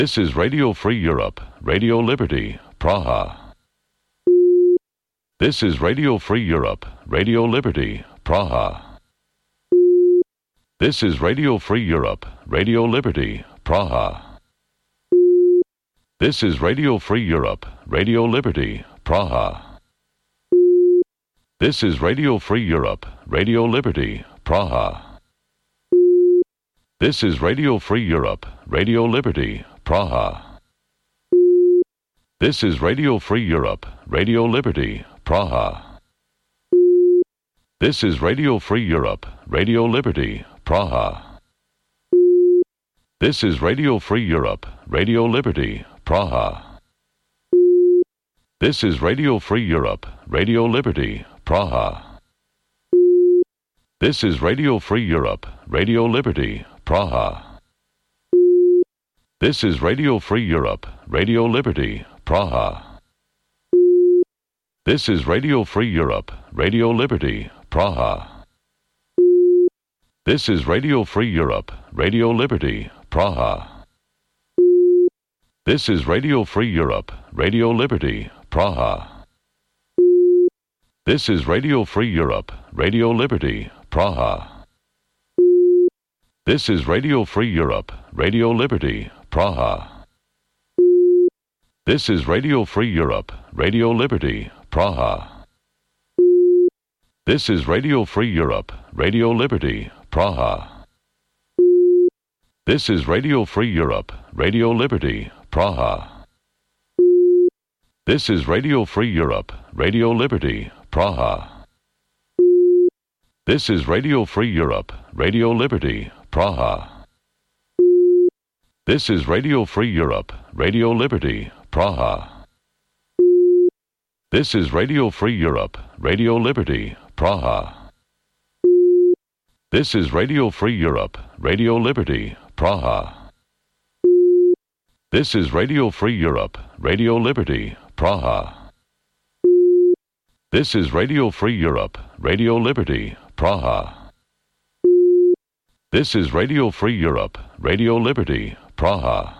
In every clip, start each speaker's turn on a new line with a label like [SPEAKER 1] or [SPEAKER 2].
[SPEAKER 1] This is Radio Free Europe, Radio Liberty, Praha. This is Radio Free Europe, Radio Liberty, Praha. This is Radio Free Europe, Radio Liberty, Praha. This is Radio Free Europe, Radio Liberty, Praha. This is Radio Free Europe, Radio Liberty, Praha. This is Radio Free Europe, Radio Liberty, Praha. This is Radio Free Europe, Radio Liberty, Praha. This is Radio Free Europe, Radio Liberty, Praha. This is Radio Free Europe, Radio Liberty, Praha. This is Radio Free Europe, Radio Liberty, Praha. This is Radio Free Europe, Radio Liberty, Praha. This is Radio Free Europe, Radio Liberty, Praha. This is Radio Free Europe, Radio Liberty, Praha. This is Radio Free Europe, Radio Liberty, Praha. This is Radio Free Europe, Radio Liberty, Praha. This is Radio Free Europe, Radio Liberty, Praha. This is Radio Free Europe, Radio Liberty, Praha. This is Radio Free Europe, Radio Liberty, Praha. This is Radio Free Europe, Radio Liberty, Praha. This is Radio Free Europe, Radio Liberty, Praha. This is Radio Free Europe, Radio Liberty, Praha. This is Radio Free Europe, Radio Liberty, Praha. This is Radio Free Europe, Radio Liberty, Praha. This is Radio Free Europe, Radio Liberty, Praha. This is Radio Free Europe, Radio Liberty, Praha. This is Radio Free Europe, Radio Liberty, Praha. This is Radio Free Europe, Radio Liberty, Praha. This is Radio Free Europe, Radio Liberty, Praha.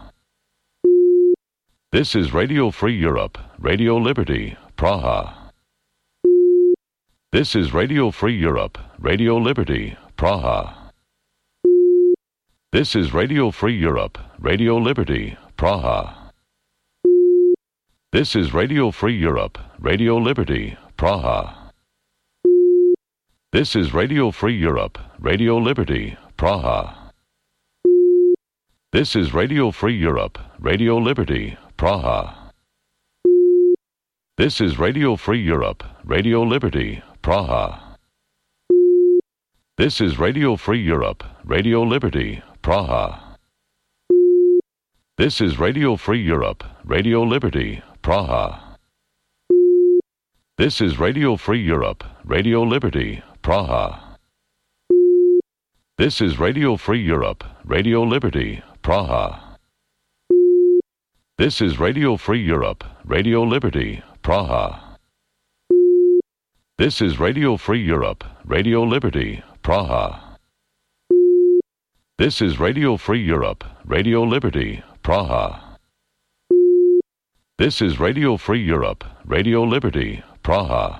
[SPEAKER 1] This is Radio Free Europe, Radio Liberty, Praha. This is Radio Free Europe, Radio Liberty, Praha. This is Radio Free Europe, Radio Liberty, Praha. This is Radio Free Europe, Radio Liberty, Praha. This is Radio Free Europe, Radio Liberty, Praha. This is Radio Free Europe, Radio Liberty, Praha. This is Radio Free Europe, Radio Liberty, Praha. This is Radio Free Europe, Radio Liberty, Praha. This is Radio Free Europe, Radio Liberty, Praha. This is Radio Free Europe, Radio Liberty, Praha. This is Radio Free Europe, Radio Liberty, Praha. This is Radio Free Europe, Radio Liberty, Praha. This is Radio Free Europe, Radio Liberty, Praha. This is Radio Free Europe, Radio Liberty, Praha. This is Radio Free Europe, Radio Liberty, Praha.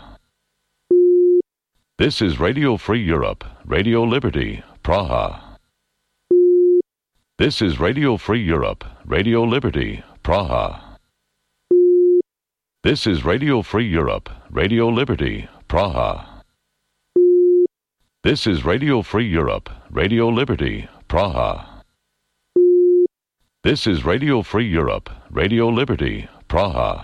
[SPEAKER 1] This is Radio Free Europe, Radio Liberty, Praha. This is Radio Free Europe, Radio Liberty, Praha. This is Radio Free Europe, Radio Liberty, Praha. This is Radio Free Europe, Radio Liberty, Praha. This is Radio Free Europe, Radio Liberty, Praha.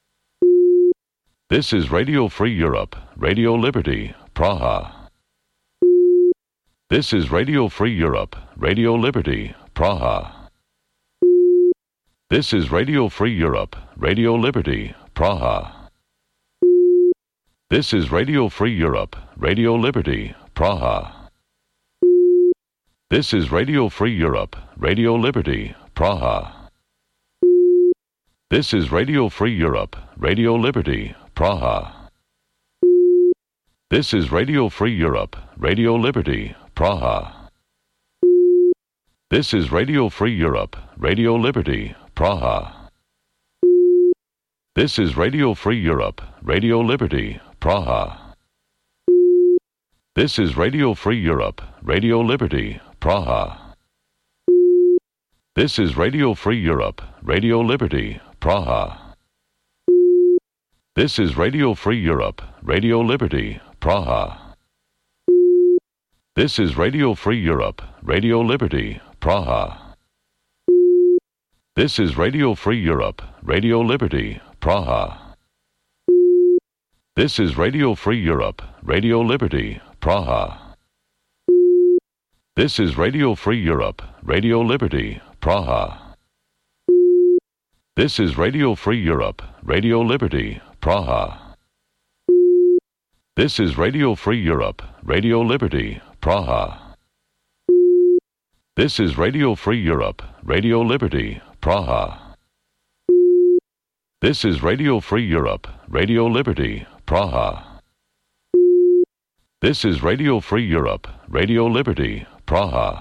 [SPEAKER 1] This is Radio Free Europe, Radio Liberty, Praha. This is Radio Free Europe, Radio Liberty, Praha. This is Radio Free Europe, Radio Liberty, Praha. This is Radio Free Europe, Radio Liberty, Praha. This is Radio Free Europe, Radio Liberty, Praha. This is Radio Free Europe, Radio Liberty, Praha. This is Radio Free Europe, Radio Liberty, Praha. This is Radio Free Europe, Radio Liberty, Praha. This is Radio Free Europe, Radio Liberty, Praha. This is Radio Free Europe, Radio Liberty, Praha. This is Radio Free Europe, Radio Liberty, Praha. This is Radio Free Europe, Radio Liberty, Praha. This is Radio Free Europe, Radio Liberty, Praha. This is Radio Free Europe, Radio Liberty, Praha. This is Radio Free Europe, Radio Liberty, Praha. This is Radio Free Europe, Radio Liberty, Praha. This is Radio Free Europe, Radio Liberty, Praha. This is Radio Free Europe, Radio Liberty, Praha. This is Radio Free Europe, Radio Liberty, Praha. This is Radio Free Europe, Radio Liberty, Praha. This is Radio Free Europe, Radio Liberty, Praha.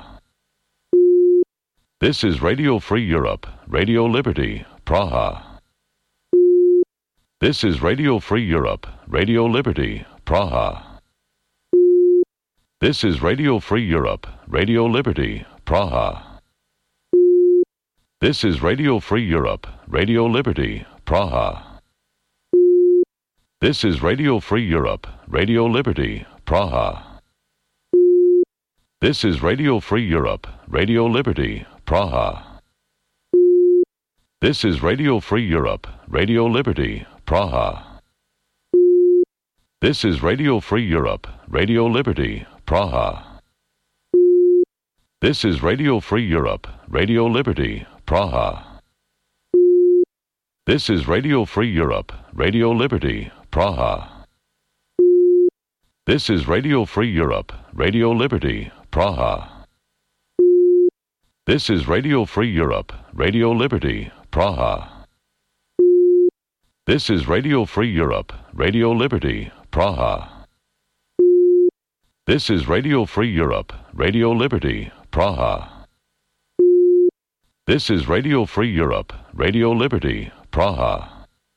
[SPEAKER 1] This is Radio Free Europe, Radio Liberty, Praha. This is Radio Free Europe, Radio Liberty, Praha. This is Radio Free Europe, Radio Liberty, Praha. This is Radio Free Europe, Radio Liberty, Praha. This is Radio Free Europe, Radio Liberty, Praha. This is Radio Free Europe, Radio Liberty, Praha. This is Radio Free Europe, Radio Liberty, Praha. This is Radio Free Europe, Radio Liberty, Praha. This is Radio Free Europe, Radio Liberty, Praha. This is Radio Free Europe, Radio Liberty, Praha. This is Radio Free Europe, Radio Liberty, Praha. This is Radio Free Europe, Radio Liberty, Praha. This is Radio Free Europe, Radio Liberty, Praha. This is Radio Free Europe, Radio Liberty, Praha. This is Radio Free Europe, Radio Liberty, Praha.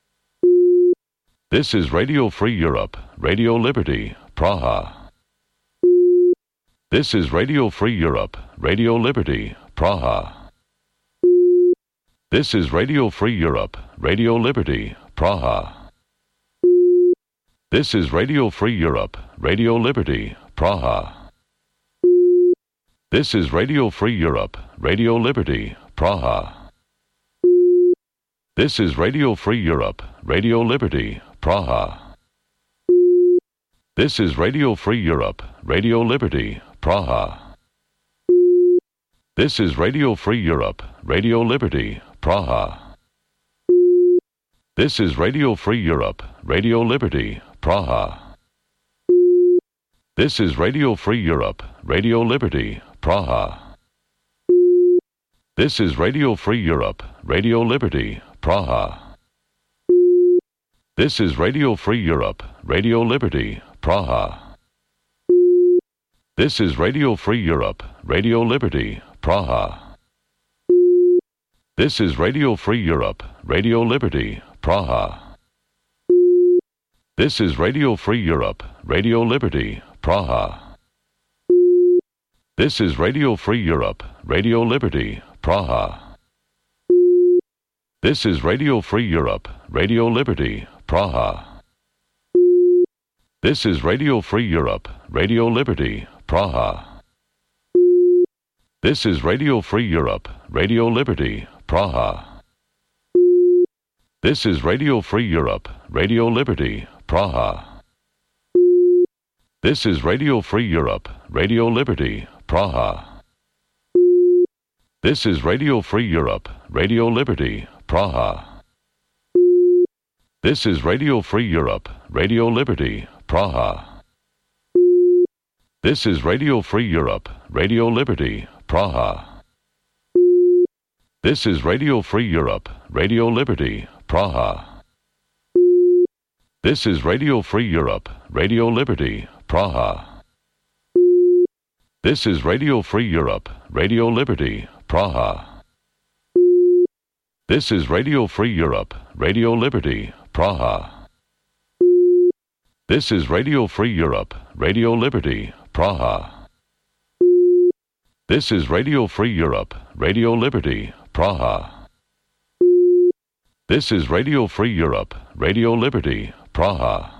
[SPEAKER 1] This is Radio Free Europe, Radio Liberty, Praha. This is Radio Free Europe, Radio Liberty, Praha. This is Radio Free Europe, Radio Liberty, Praha. This is Radio Free Europe, Radio Liberty, Praha. This is Radio Free Europe, Radio Liberty, Praha. This is Radio Free Europe, Radio Liberty, Praha. This is Radio Free Europe, Radio Liberty, Praha. This is Radio Free Europe, Radio Liberty, Praha. This is Radio Free Europe, Radio Liberty, Praha. This is Radio Free Europe, Radio Liberty, Praha. This is Radio Free Europe, Radio Liberty, Praha. This is Radio Free Europe, Radio Liberty, Praha. This is Radio Free Europe, Radio Liberty, Praha. This is Radio Free Europe, Radio Liberty, Praha. This is Radio Free Europe, Radio Liberty, Praha. This is Radio Free Europe, Radio Liberty, Praha. This is Radio Free Europe, Radio Liberty, Praha. This is Radio Free Europe, Radio Liberty, Praha. This is Radio Free Europe, Radio Liberty, Praha. This is Radio Free Europe, Radio Liberty, Praha. This is Radio Free Europe, Radio Liberty, Praha. This is Radio Free Europe, Radio Liberty, Praha. This is Radio Free Europe, Radio Liberty, Praha. This is Radio Free Europe, Radio Liberty, Praha. This is Radio Free Europe, Radio Liberty, Praha. This is Radio Free Europe, Radio Liberty, Praha. This is Radio Free Europe, Radio Liberty, Praha. This is Radio Free Europe, Radio Liberty, Praha. This is Radio Free Europe, Radio Liberty, Praha. This is Radio Free Europe, Radio Liberty, Praha. This is Radio Free Europe, Radio Liberty, Praha.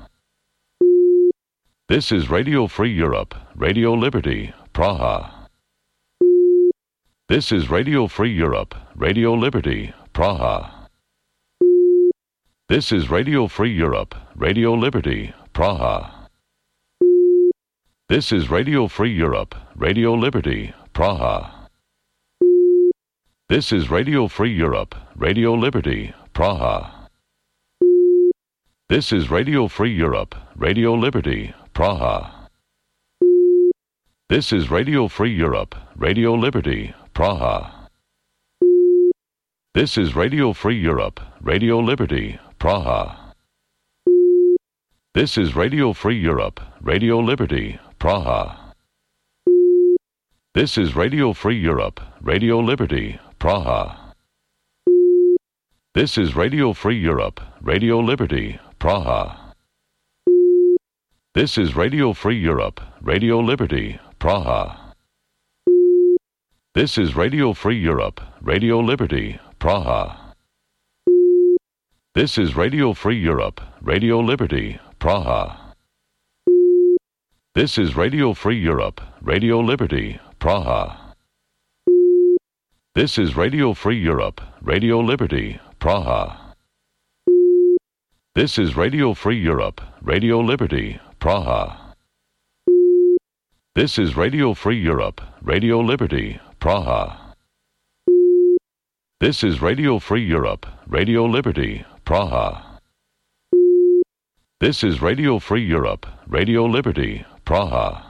[SPEAKER 1] This is Radio Free Europe, Radio Liberty, Praha. This is Radio Free Europe, Radio Liberty, Praha. This is Radio Free Europe, Radio Liberty, Praha. This is Radio Free Europe, Radio Liberty, Praha. This is Radio Free Europe, Radio Liberty, Praha. This is Radio Free Europe, Radio Liberty, Praha. This is Radio Free Europe, Radio Liberty, Praha. This is Radio Free Europe, Radio Liberty, Praha. This is Radio Free Europe, Radio Liberty, Praha. This is Radio Free Europe, Radio Liberty, Praha. This is Radio Free Europe, Radio Liberty, Praha. This is Radio Free Europe, Radio Liberty, Praha. This is Radio Free Europe, Radio Liberty, Praha. This is Radio Free Europe, Radio Liberty, Praha. This is Radio Free Europe, Radio Liberty, Praha. This is Radio Free Europe, Radio Liberty, Praha. This is Radio Free Europe, Radio Liberty, Praha. This is Radio Free Europe, Radio Liberty, Praha. This is Radio Free Europe, Radio Liberty, Praha. This is Radio Free Europe, Radio Liberty, Praha.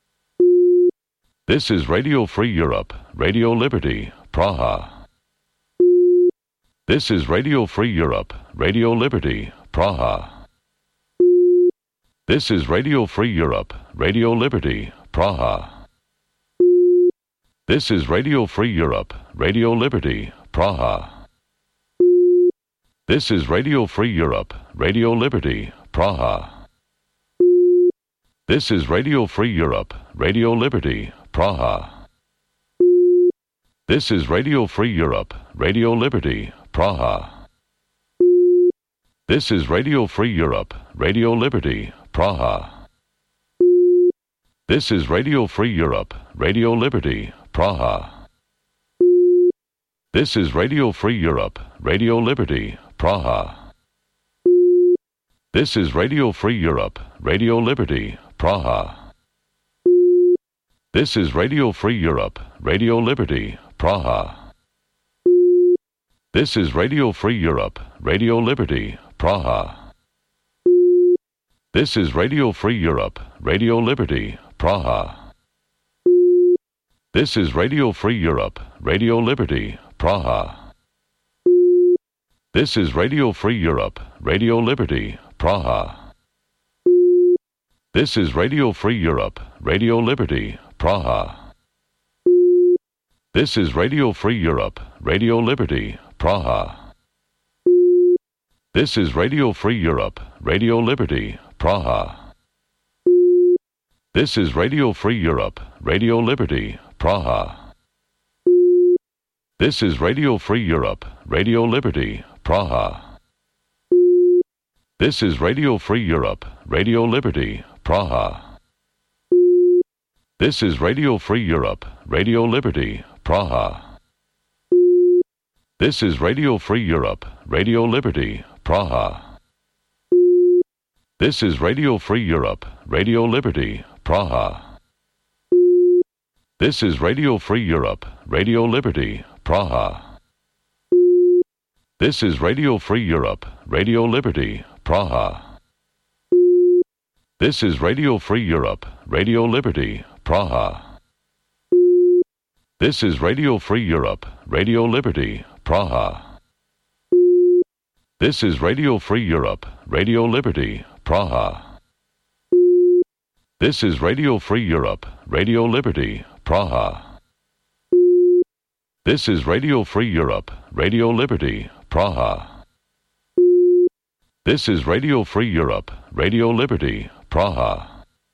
[SPEAKER 1] This is Radio Free Europe, Radio Liberty, Praha. This is Radio Free Europe, Radio Liberty, Praha. This is Radio Free Europe, Radio Liberty, Praha. This is Radio Free Europe, Radio Liberty, Praha. This is Radio Free Europe, Radio Liberty, Praha. This is Radio Free Europe, Radio Liberty, Praha. This is Radio Free Europe, Radio Liberty, Praha. This is Radio Free Europe, Radio Liberty, Praha. This is Radio Free Europe, Radio Liberty, Praha. This is Radio Free Europe, Radio Liberty, Praha. This is Radio Free Europe, Radio Liberty, Praha. This is Radio Free Europe, Radio Liberty, Praha. This is Radio Free Europe, Radio Liberty, Praha. This is Radio Free Europe, Radio Liberty, Praha. This is Radio Free Europe, Radio Liberty, Praha. This is Radio Free Europe, Radio Liberty, Praha. This is Radio Free Europe, Radio Liberty, Praha. This is Radio Free Europe, Radio Liberty, Praha. This is Radio Free Europe, Radio Liberty, Praha. This is Radio Free Europe, Radio Liberty, Praha. This is Radio Free Europe, Radio Liberty, Praha. This is Radio Free Europe, Radio Liberty, Praha. This is Radio Free Europe, Radio Liberty, Praha. This is Radio Free Europe, Radio Liberty, Praha. This is Radio Free Europe, Radio Liberty, Praha. This is Radio Free Europe, Radio Liberty, Praha. This is Radio Free Europe, Radio Liberty, Praha. This is Radio Free Europe, Radio Liberty, Praha. This is Radio Free Europe, Radio Liberty, Praha. This is Radio Free Europe, Radio Liberty, Praha. This is Radio Free Europe, Radio Liberty, Praha. This is Radio Free Europe, Radio Liberty, Praha. This is Radio Free Europe, Radio Liberty, Praha.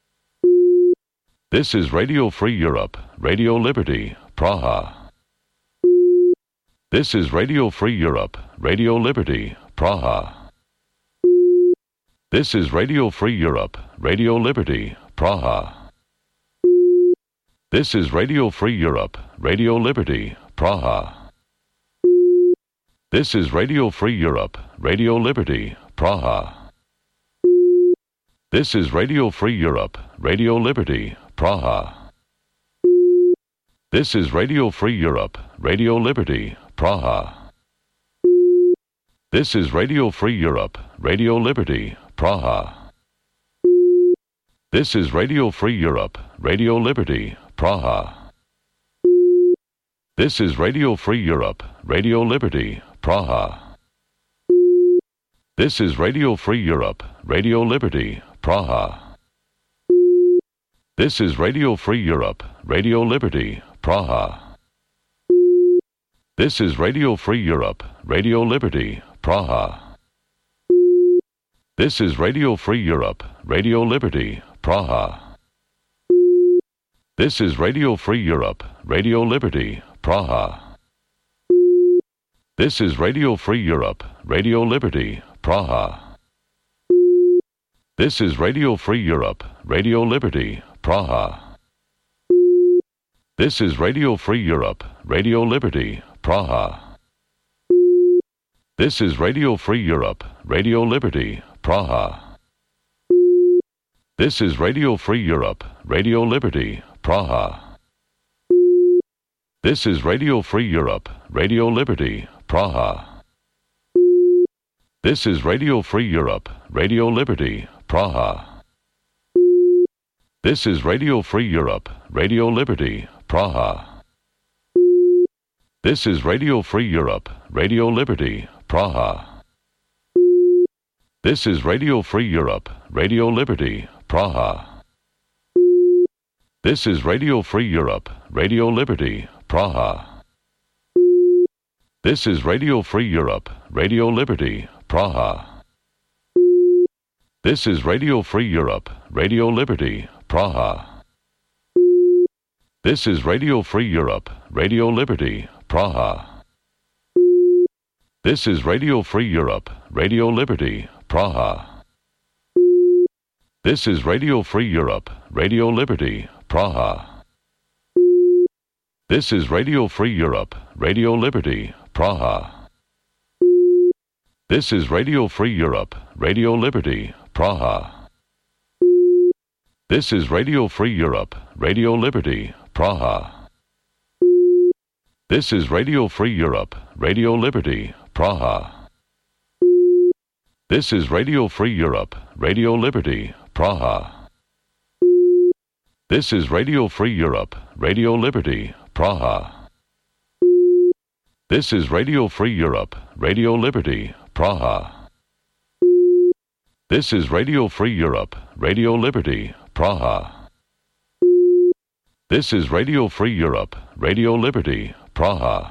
[SPEAKER 1] This is Radio Free Europe, Radio Liberty, Praha. This is Radio Free Europe, Radio Liberty, Praha. This is Radio Free Europe, Radio Liberty, Praha. This is Radio Free Europe, Radio Liberty, Praha. This is Radio Free Europe, Radio Liberty, Praha. This is Radio Free Europe, Radio Liberty, Praha. This is Radio Free Europe, Radio Liberty, Praha. This is Radio Free Europe, Radio Liberty, Praha. This is Radio Free Europe, Radio Liberty, Praha. This is Radio Free Europe, Radio Liberty, Praha. This is Radio Free Europe, Radio Liberty, Praha. This is Radio Free Europe, Radio Liberty, Praha. This is Radio Free Europe, Radio Liberty, Praha. This is Radio Free Europe, Radio Liberty, Praha. This is Radio Free Europe, Radio Liberty, Praha. This is Radio Free Europe, Radio Liberty, Praha. This is Radio Free Europe, Radio Liberty, Praha. This is Radio Free Europe, Radio Liberty, Praha. This is Radio Free Europe, Radio Liberty, Praha. This is Radio Free Europe, Radio Liberty, Praha. This is Radio Free Europe, Radio Liberty, Praha. This is Radio Free Europe, Radio Liberty, Praha. This is Radio Free Europe, Radio Liberty, Praha. This is Radio Free Europe, Radio Liberty, Praha. This is Radio Free Europe, Radio Liberty, Praha. This is Radio Free Europe, Radio Liberty, Praha. This is Radio Free Europe, Radio Liberty, Praha. This is Radio Free Europe, Radio Liberty, Praha. This is Radio Free Europe, Radio Liberty, Praha. This is Radio Free Europe, Radio Liberty, Praha. This is Radio Free Europe, Radio Liberty, Praha. This is Radio Free Europe, Radio Liberty, Praha. This is Radio Free Europe, Radio Liberty, Praha. This is Radio Free Europe, Radio Liberty, Praha. This is Radio Free Europe, Radio Liberty, Praha. This is Radio Free Europe, Radio Liberty, Praha. This is Radio Free Europe, Radio Liberty, Praha. This is Radio Free Europe, Radio Liberty, Praha. This is Radio Free Europe, Radio Liberty, Praha. This is Radio Free Europe, Radio Liberty, Praha.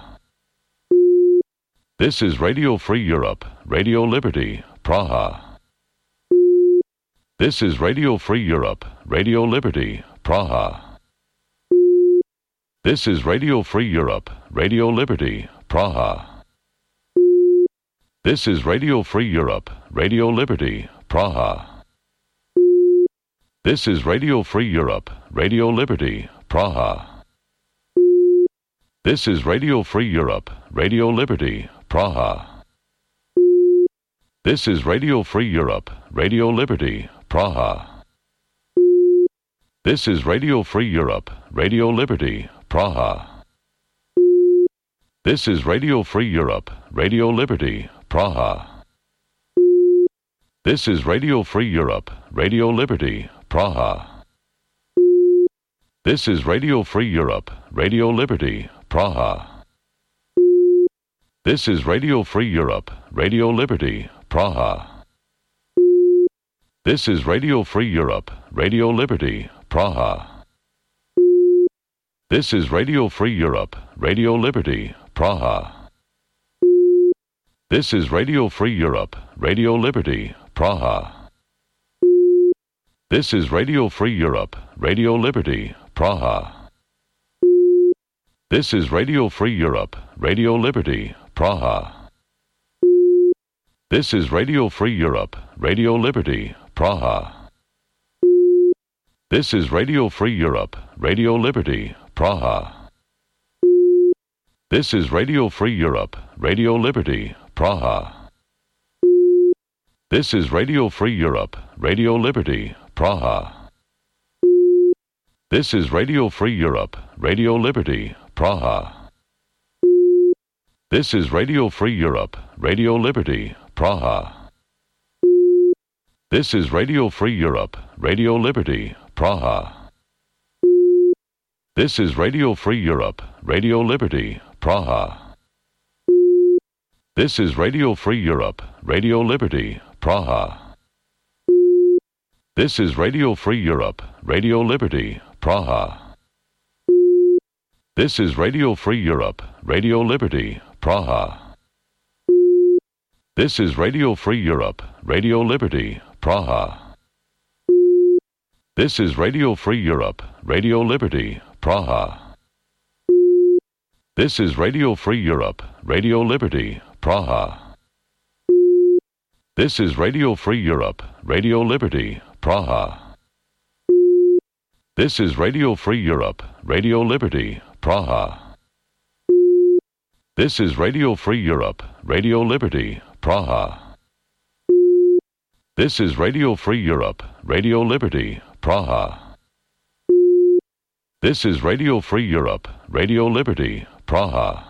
[SPEAKER 1] This is Radio Free Europe, Radio Liberty, Praha. This is Radio Free Europe, Radio Liberty, Praha. This is Radio Free Europe, Radio Liberty, Praha. This is Radio Free Europe, Radio Liberty, Praha. This is Radio Free Europe, Radio Liberty, Praha. This is Radio Free Europe, Radio Liberty, Praha. This is Radio Free Europe, Radio Liberty, Praha. This is Radio Free Europe, Radio Liberty, Praha. This is Radio Free Europe, Radio Liberty, Praha. This is Radio Free Europe, Radio Liberty, Praha. This is Radio Free Europe, Radio Liberty, Praha. This is Radio Free Europe, Radio Liberty, Praha. This is Radio Free Europe, Radio Liberty, Praha. This is Radio Free Europe, Radio Liberty, Praha. This is Radio Free Europe, Radio Liberty, Praha. This is Radio Free Europe, Radio Liberty, Praha. This is Radio Free Europe, Radio Liberty, Praha. This is Radio Free Europe, Radio Liberty, Praha. This is Radio Free Europe, Radio Liberty, Praha. This is Radio Free Europe, Radio Liberty, Praha. This is Radio Free Europe, Radio Liberty, Praha. This is Radio Free Europe, Radio Liberty, Praha. This is Radio Free Europe, Radio Liberty, Praha. This is Radio Free Europe, Radio Liberty, Praha. This is Radio Free Europe, Radio Liberty, Praha. This is Radio Free Europe, Radio Liberty, Praha. This is Radio Free Europe, Radio Liberty, Praha. This is Radio Free Europe, Radio Liberty, Praha. This is Radio Free Europe, Radio Liberty, Praha. This is Radio Free Europe, Radio Liberty, Praha. This is Radio Free Europe, Radio Liberty, Praha. This is Radio Free Europe, Radio Liberty, Praha. This is Radio Free Europe, Radio Liberty, Praha. This is Radio Free Europe, Radio Liberty, Praha. This is Radio Free Europe, Radio Liberty, Praha. This is Radio Free Europe, Radio Liberty, Praha.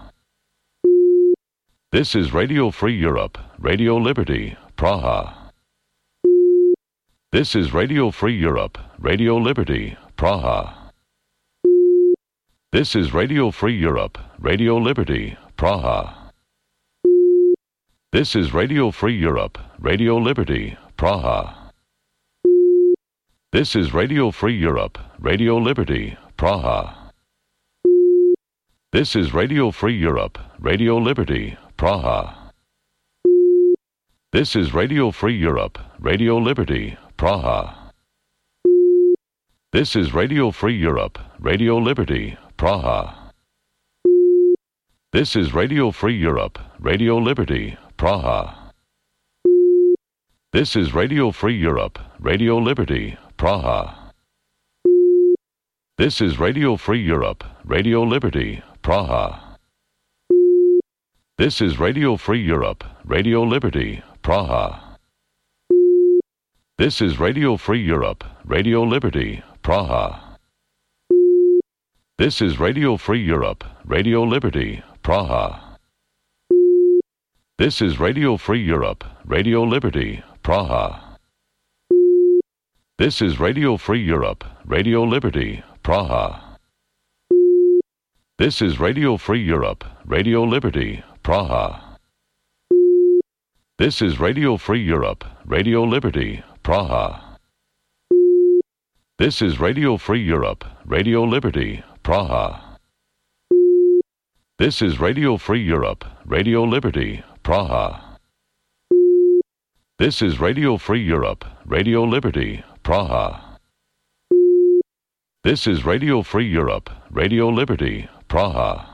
[SPEAKER 1] This is Radio Free Europe, Radio Liberty, Praha. This is Radio Free Europe, Radio Liberty, Praha. This is Radio Free Europe, Radio Liberty, Praha. This is Radio Free Europe, Radio Liberty, Praha. This is Radio Free Europe, Radio Liberty, Praha. This is Radio Free Europe, Radio Liberty, Praha. This is Radio Free Europe, Radio Liberty, Praha. This is Radio Free Europe, Radio Liberty, Praha. This is Radio Free Europe, Radio Liberty, Praha. This is Radio Free Europe, Radio Liberty, Praha. This is Radio Free Europe, Radio Liberty, Praha. This is Radio Free Europe, Radio Liberty, Praha. This is Radio Free Europe, Radio Liberty, Praha. This is Radio Free Europe, Radio Liberty, Praha. This is Radio Free Europe, Radio Liberty, Praha. This is Radio Free Europe, Radio Liberty, Praha. This is Radio Free Europe, Radio Liberty, Praha. This is Radio Free Europe, Radio Liberty, Praha. This is Radio Free Europe, Radio Liberty, Praha. This is Radio Free Europe, Radio Liberty, Praha. This is Radio Free Europe, Radio Liberty, Praha. This is Radio Free Europe, Radio Liberty, Praha.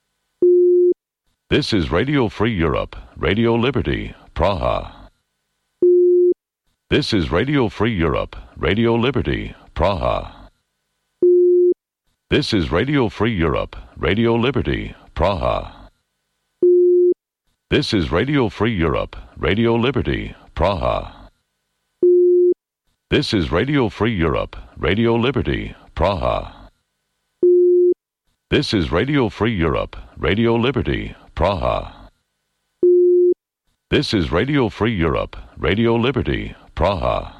[SPEAKER 1] This is Radio Free Europe, Radio Liberty, Praha. This is Radio Free Europe, Radio Liberty, Praha. This is Radio Free Europe, Radio Liberty, Praha. This is Radio Free Europe, Radio Liberty, Praha. This is Radio Free Europe, Radio Liberty, Praha. This is Radio Free Europe, Radio Liberty, Praha. This is Radio Free Europe, Radio Liberty, Praha.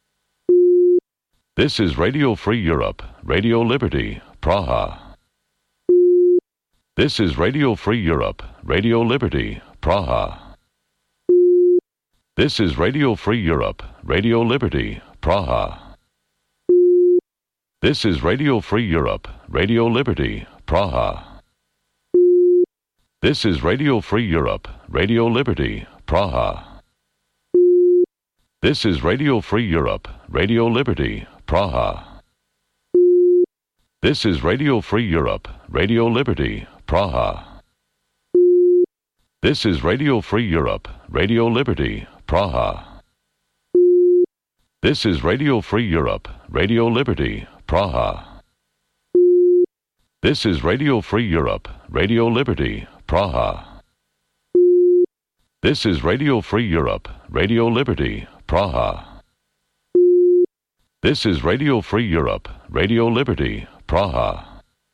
[SPEAKER 1] This is Radio Free Europe, Radio Liberty, Praha. This is Radio Free Europe, Radio Liberty, Praha. This is Radio Free Europe, Radio Liberty, Praha. This is Radio Free Europe, Radio Liberty, Praha. This is Radio Free Europe, Radio Liberty, Praha. This is Radio Free Europe, Radio Liberty, Praha. This is Radio Free Europe, Radio Liberty, Praha. This is Radio Free Europe, Radio Liberty, Praha. This is Radio Free Europe, Radio Liberty, Praha. This is Radio Free Europe, Radio Liberty, Praha. This is Radio Free Europe, Radio Liberty, Praha. This is Radio Free Europe, Radio Liberty, Praha.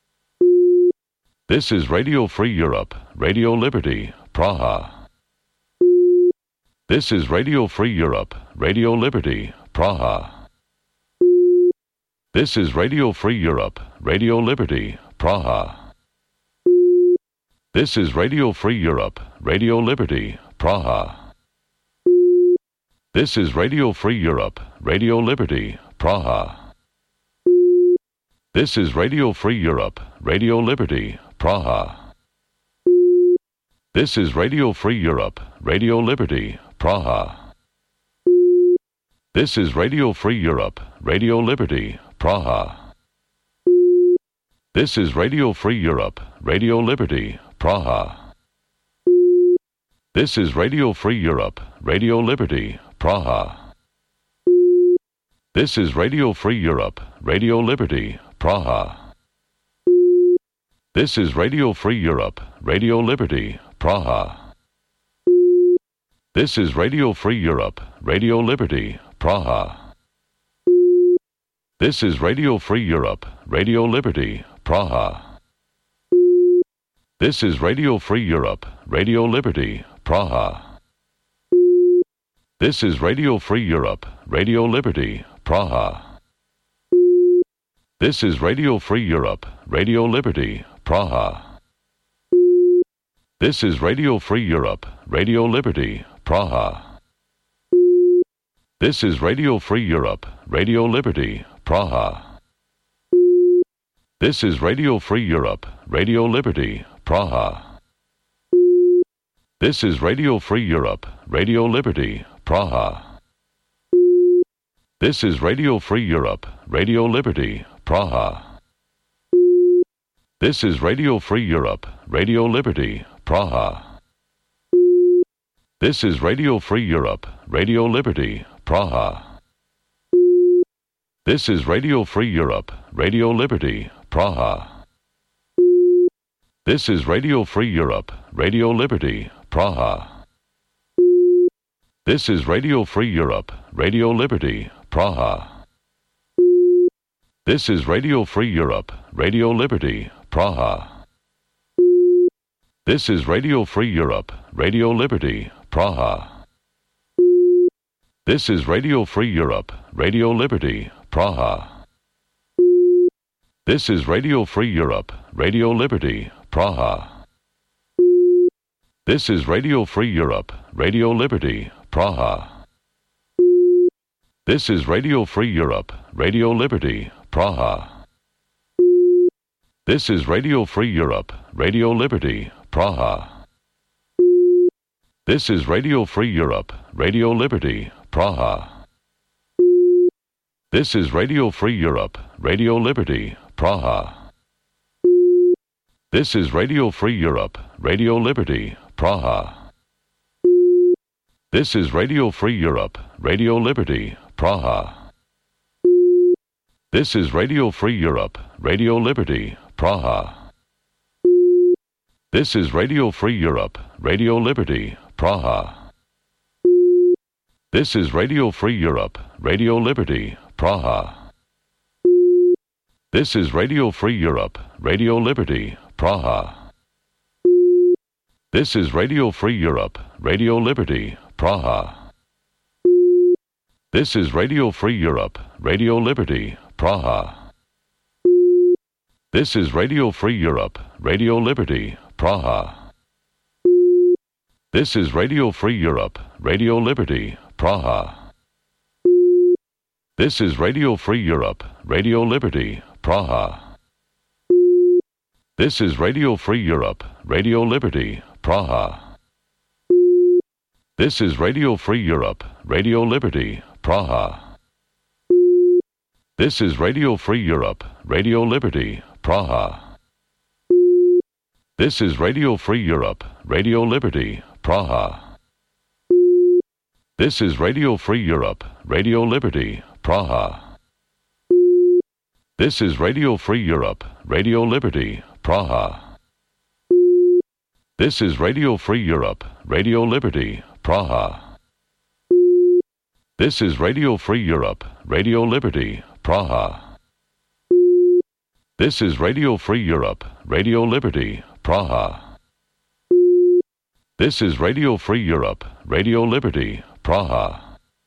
[SPEAKER 1] This is Radio Free Europe, Radio Liberty, Praha. This is Radio Free Europe, Radio Liberty, Praha. This is Radio Free Europe, Radio Liberty, Praha. This is Radio Free Europe, Radio Liberty, Praha. This is Radio Free Europe, Radio Liberty, Praha. This is Radio Free Europe, Radio Liberty, Praha. This is Radio Free Europe, Radio Liberty, Praha. This is Radio Free Europe, Radio Liberty, Praha. This is Radio Free Europe, Radio Liberty, Praha. This is Radio Free Europe, Radio Liberty, Praha. This is Radio Free Europe, Radio Liberty, Praha. This is Radio Free Europe, Radio Liberty, Praha. This is Radio Free Europe, Radio Liberty, Praha. This is Radio Free Europe, Radio Liberty, Praha. This is Radio Free Europe, Radio Liberty, Praha. This is Radio Free Europe, Radio Liberty, Praha. This is Radio Free Europe, Radio Liberty, Praha. This is Radio Free Europe, Radio Liberty, Praha. This is Radio Free Europe, Radio Liberty, Praha. This is Radio Free Europe, Radio Liberty, Praha. This is Radio Free Europe, Radio Liberty, Praha. This is Radio Free Europe, Radio Liberty, Praha. This is Radio Free Europe, Radio Liberty, Praha. This is Radio Free Europe, Radio Liberty, Praha. This is Radio Free Europe, Radio Liberty, Praha. This is Radio Free Europe, Radio Liberty, Praha. This is Radio Free Europe, Radio Liberty, Praha. This is Radio Free Europe, Radio Liberty, Praha. This is Radio Free Europe, Radio Liberty, Praha. This is Radio Free Europe, Radio Liberty, Praha. This is Radio Free Europe, Radio Liberty, Praha. This is Radio Free Europe, Radio Liberty, Praha. This is Radio Free Europe, Radio Liberty, Praha. This is Radio Free Europe, Radio Liberty, Praha. This is Radio Free Europe, Radio Liberty, Praha. This is Radio Free Europe, Radio Liberty, Praha. This is Radio Free Europe, Radio Liberty, Praha. This is Radio Free Europe, Radio Liberty, Praha. This is Radio Free Europe, Radio Liberty, Praha. This is Radio Free Europe, Radio Liberty, Praha. This is Radio Free Europe, Radio Liberty, Praha. This is Radio Free Europe, Radio Liberty, Praha. This is Radio Free Europe, Radio Liberty, Praha. This is Radio Free Europe, Radio Liberty, Praha. This is Radio Free Europe, Radio Liberty, Praha. This is Radio Free Europe, Radio Liberty, Praha. This is Radio Free Europe, Radio Liberty, Praha. This is Radio Free Europe, Radio Liberty, Praha. This is Radio Free Europe, Radio Liberty, Praha. This is Radio Free Europe, Radio Liberty, Praha. This is Radio Free Europe, Radio Liberty, Praha. This is Radio Free Europe, Radio Liberty, Praha. This is Radio Free Europe, Radio Liberty, Praha. This is Radio Free Europe, Radio Liberty, Praha. This is Radio Free Europe, Radio Liberty, Praha. This is Radio Free Europe, Radio Liberty, Praha. This is Radio Free Europe, Radio Liberty, Praha.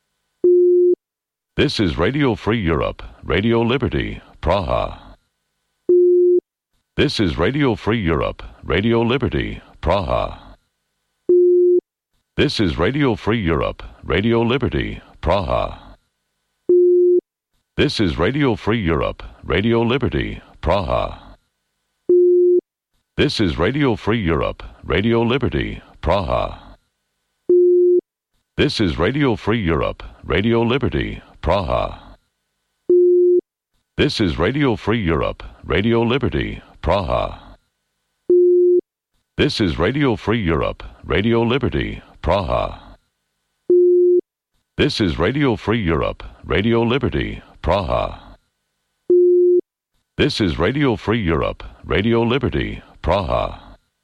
[SPEAKER 1] This is Radio Free Europe, Radio Liberty, Praha. This is Radio Free Europe, Radio Liberty, Praha. This is Radio Free Europe, Radio Liberty, Praha. This is Radio Free Europe, Radio Liberty, Praha. This is Radio Free Europe, Radio Liberty, Praha. This is Radio Free Europe, Radio Liberty, Praha. This is Radio Free Europe, Radio Liberty, Praha. This is Radio Free Europe, Radio Liberty, Praha. This is Radio Free Europe, Radio Liberty, Praha. This is Radio Free Europe, Radio Liberty, Praha.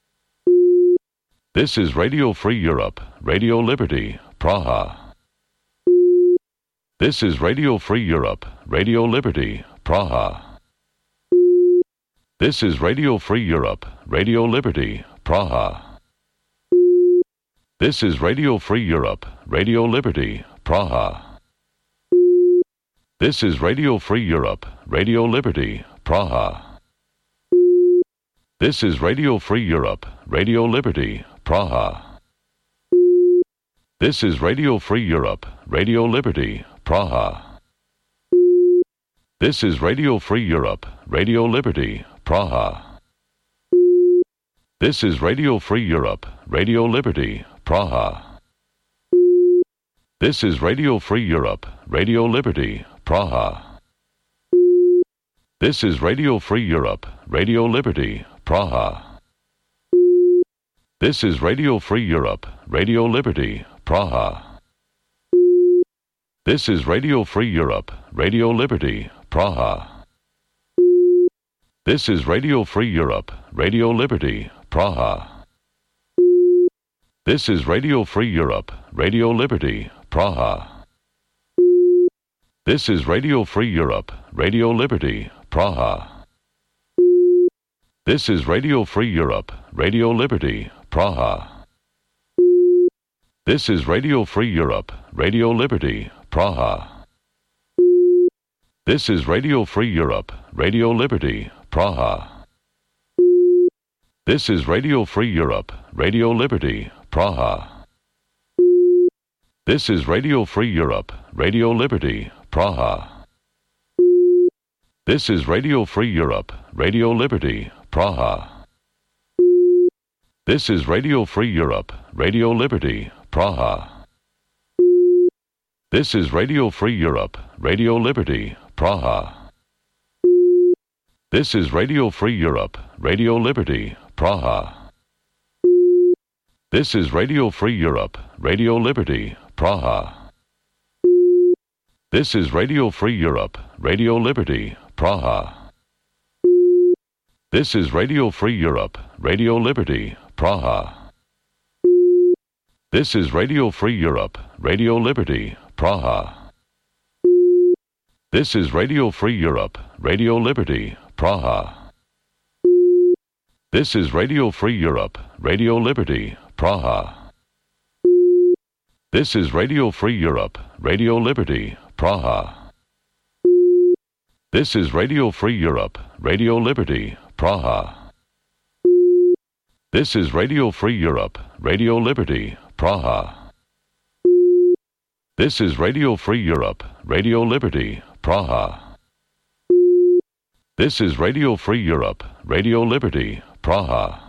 [SPEAKER 1] This is Radio Free Europe, Radio Liberty, Praha. This is Radio Free Europe, Radio Liberty, Praha. This is Radio Free Europe, Radio Liberty, Praha. This is Radio Free Europe, Radio Liberty, Praha. This is Radio Free Europe, Radio Liberty, Praha. This is Radio Free Europe, Radio Liberty, Praha. This is Radio Free Europe, Radio Liberty, Praha. This is Radio Free Europe, Radio Liberty, Praha. This is Radio Free Europe, Radio Liberty, Praha. This is Radio Free Europe, Radio Liberty, Praha. This is Radio Free Europe, Radio Liberty, Praha. This is Radio Free Europe, Radio Liberty, Praha. This is Radio Free Europe, Radio Liberty, Praha. This is Radio Free Europe, Radio Liberty, Praha. This is Radio Free Europe, Radio Liberty, Praha. This is Radio Free Europe, Radio Liberty, Praha. This is Radio Free Europe, Radio Liberty, Praha. This is Radio Free Europe, Radio Liberty, Praha. This is Radio Free Europe, Radio Liberty, Praha. This is Radio Free Europe, Radio Liberty, Praha. This is Radio Free Europe, Radio Liberty, Praha. This is Radio Free Europe, Radio Liberty, Praha. This is Radio Free Europe, Radio Liberty, Praha. This is Radio Free Europe, Radio Liberty, Praha. This is Radio Free Europe, Radio Liberty, Praha. This is Radio Free Europe, Radio Liberty, Praha. This is Radio Free Europe, Radio Liberty, Praha. This is Radio Free Europe, Radio Liberty, Praha. This is Radio Free Europe, Radio Liberty, Praha. This is Radio Free Europe, Radio Liberty, Praha. This is Radio Free Europe, Radio Liberty, Praha. This is Radio Free Europe, Radio Liberty, Praha. This is Radio Free Europe, Radio Liberty, Praha. This is Radio Free Europe, Radio Liberty, Praha. This is Radio Free Europe, Radio Liberty, Praha. This is Radio Free Europe, Radio Liberty, Praha.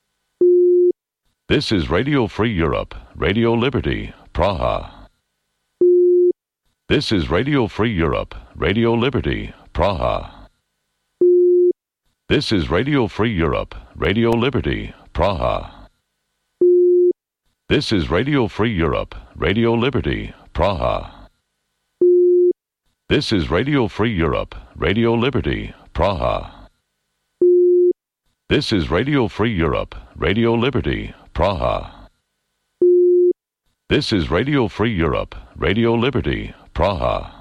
[SPEAKER 1] This is Radio Free Europe, Radio Liberty, Praha. This is Radio Free Europe, Radio Liberty, Praha. This is Radio Free Europe, Radio Liberty, Praha. This is Radio Free Europe, Radio Liberty, Praha. This is Radio Free Europe, Radio Liberty, Praha. This is Radio Free Europe, Radio Liberty, Praha. This is Radio Free Europe, Radio Liberty, Praha.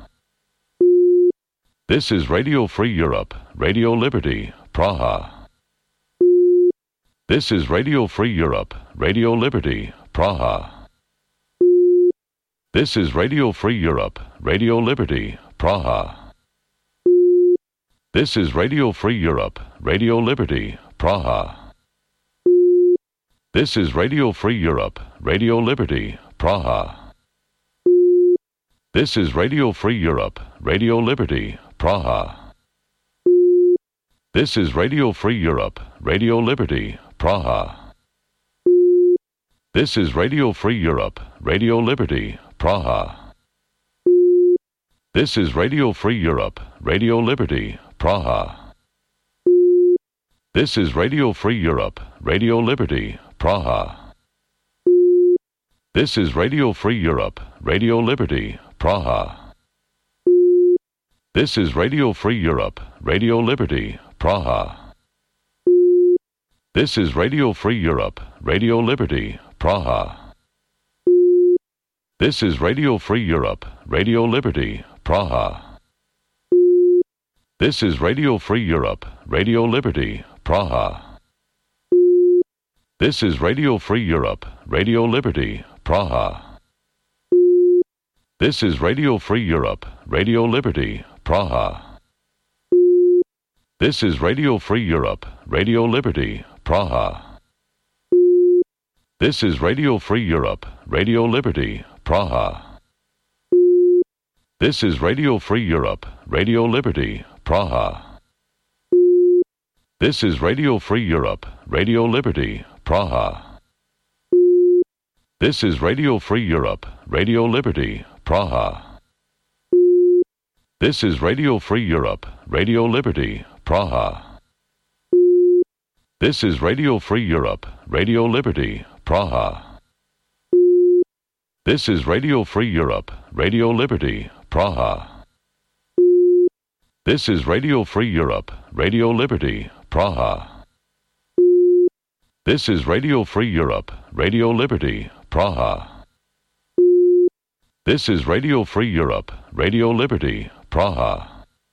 [SPEAKER 1] This is Radio Free Europe, Radio Liberty, Praha. This is Radio Free Europe, Radio Liberty, Praha. This is Radio Free Europe, Radio Liberty, Praha. This is Radio Free Europe, Radio Liberty, Praha. This is Radio Free Europe, Radio Liberty, Praha. This is Radio Free Europe, Radio Liberty, Praha. This is Radio Free Europe, Radio Liberty, Praha. This is Radio Free Europe, Radio Liberty, Praha. This is Radio Free Europe, Radio Liberty, Praha. This is Radio Free Europe, Radio Liberty, Praha. This is Radio Free Europe, Radio Liberty, Praha. This is Radio Free Europe, Radio Liberty, Praha. This is Radio Free Europe, Radio Liberty, Praha. This is Radio Free Europe, Radio Liberty, Praha. This is Radio Free Europe, Radio Liberty, Praha. This is Radio Free Europe, Radio Liberty, Praha. This is Radio Free Europe, Radio Liberty, Praha. This is Radio Free Europe, Radio Liberty, Praha. This is Radio Free Europe, Radio Liberty, Praha. This is Radio Free Europe, Radio Liberty, Praha. This is Radio Free Europe, Radio Liberty, Praha. This is Radio Free Europe, Radio Liberty, Praha. This is Radio Free Europe, Radio Liberty, Praha. This is Radio Free Europe, Radio Liberty, Praha. This is Radio Free Europe, Radio Liberty, Praha. This is Radio Free Europe, Radio Liberty, Praha. This is Radio Free Europe, Radio Liberty, Praha. This is Radio Free Europe, Radio Liberty, Praha.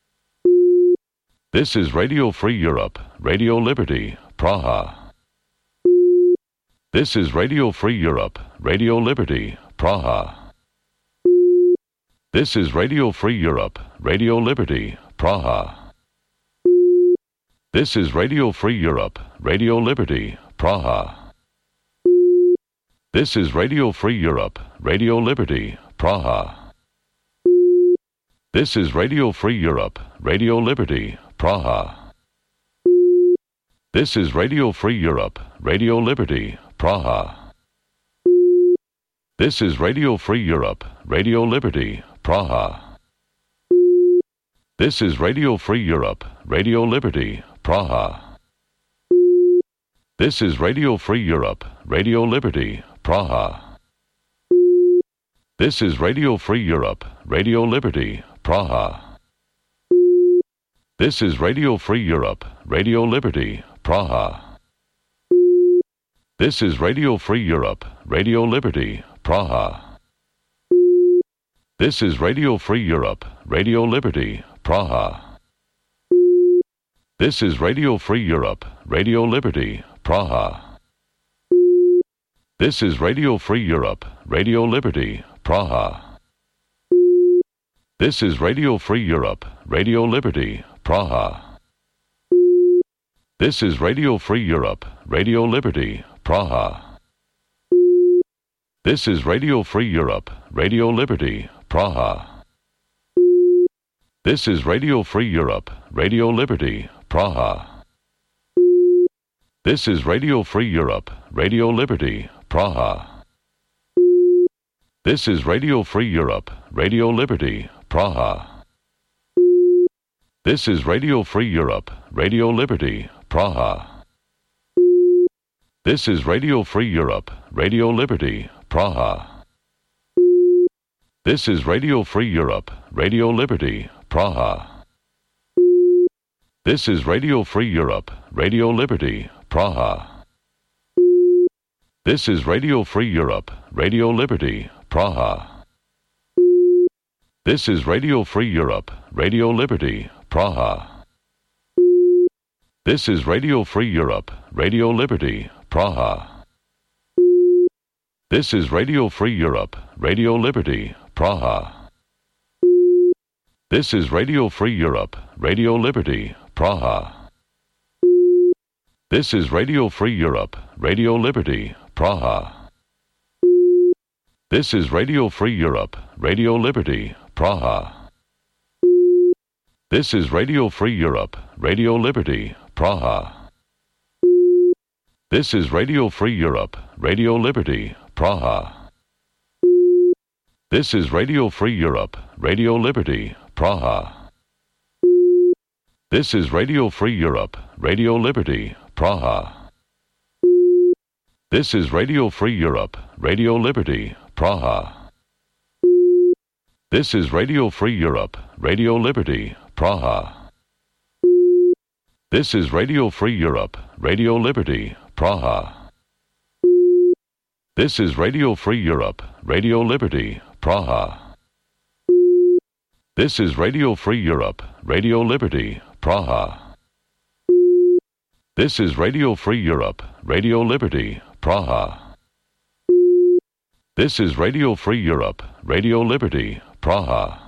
[SPEAKER 1] This is Radio Free Europe, Radio Liberty, Praha. This is Radio Free Europe, Radio Liberty, Praha. This is Radio Free Europe, Radio Liberty, Praha. This is Radio Free Europe, Radio Liberty, Praha. This is Radio Free Europe, Radio Liberty, Praha. This is Radio Free Europe, Radio Liberty, Praha. This is Radio Free Europe, Radio Liberty, Praha. This is Radio Free Europe, Radio Liberty, Praha. This is Radio Free Europe, Radio Liberty, Praha. This is Radio Free Europe, Radio Liberty, Praha. This is Radio Free Europe, Radio Liberty, Praha. This is Radio Free Europe, Radio Liberty, Praha. This is Radio Free Europe, Radio Liberty, Praha. This is Radio Free Europe, Radio Liberty, Praha. This is Radio Free Europe, Radio Liberty, Praha. This is Radio Free Europe, Radio Liberty, Praha. This is Radio Free Europe, Radio Liberty, Praha. This is Radio Free Europe, Radio Liberty, Praha. This is Radio Free Europe, Radio Liberty, Praha. This is Radio Free Europe, Radio Liberty, Praha. This is Radio Free Europe, Radio Liberty, Praha. This is Radio Free Europe, Radio Liberty, Praha. This is Radio Free Europe, Radio Liberty, Praha. This is Radio Free Europe, Radio Liberty, Praha. This is Radio Free Europe, Radio Liberty, Praha. This is Radio Free Europe, Radio Liberty, Praha. This is Radio Free Europe, Radio Liberty, Praha. This is Radio Free Europe, Radio Liberty, Praha. This is Radio Free Europe, Radio Liberty, Praha. This is Radio Free Europe, Radio Liberty, Praha. This is Radio Free Europe, Radio Liberty, Praha. This is Radio Free Europe, Radio Liberty, Praha. This is Radio Free Europe, Radio Liberty, Praha. This is Radio Free Europe, Radio Liberty, Praha. This is Radio Free Europe, Radio Liberty, Praha. This is Radio Free Europe, Radio Liberty, Praha. This is Radio Free Europe, Radio Liberty, Praha. This is Radio Free Europe, Radio Liberty, Praha. This is Radio Free Europe, Radio Liberty, Praha. This is Radio Free Europe, Radio Liberty, Praha. This is Radio Free Europe, Radio Liberty, Praha. This is Radio Free Europe, Radio Liberty, Praha. This is Radio Free Europe, Radio Liberty, Praha. This is Radio Free Europe, Radio Liberty, Praha.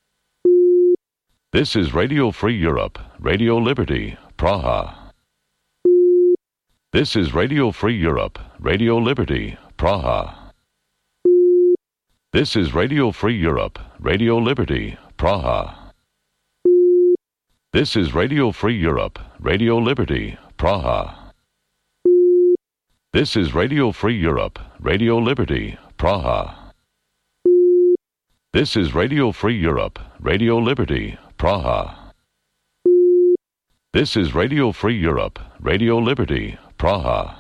[SPEAKER 1] This is Radio Free Europe, Radio Liberty, Praha. This is Radio Free Europe, Radio Liberty, Praha. This is Radio Free Europe, Radio Liberty, Praha. This is Radio Free Europe, Radio Liberty, Praha. This is Radio Free Europe, Radio Liberty, Praha. This is Radio Free Europe, Radio Liberty, Praha. This is Radio Free Europe, Radio Liberty, Praha.